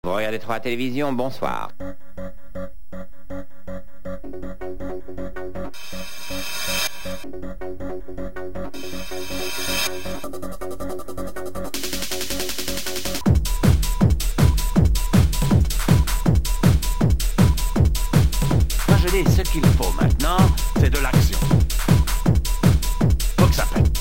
Vous regardez trop la télévision, bonsoir. Moi je dis, ce qu'il faut maintenant, c'est de l'action. Faut que ça pète.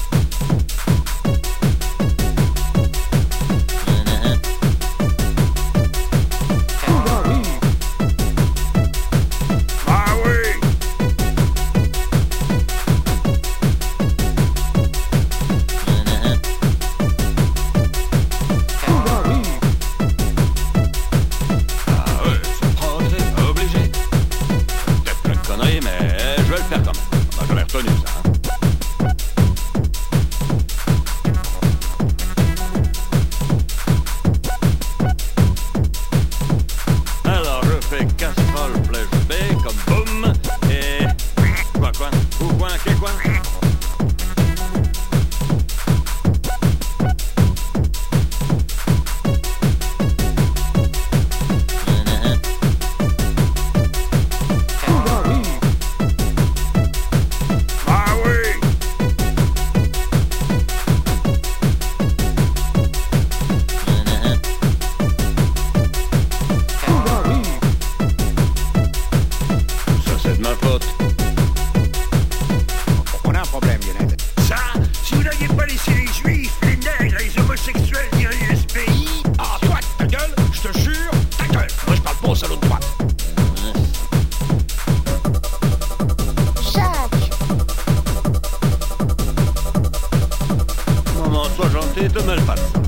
Te mêle pas de ça.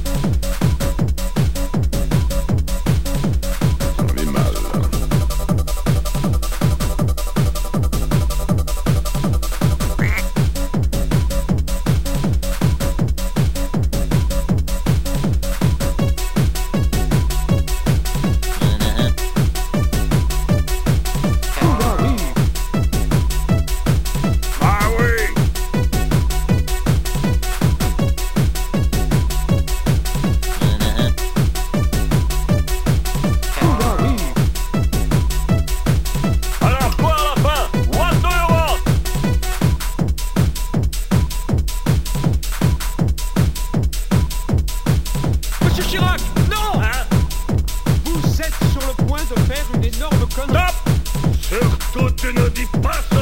On est mal. Surtout tu ne dis pas ça.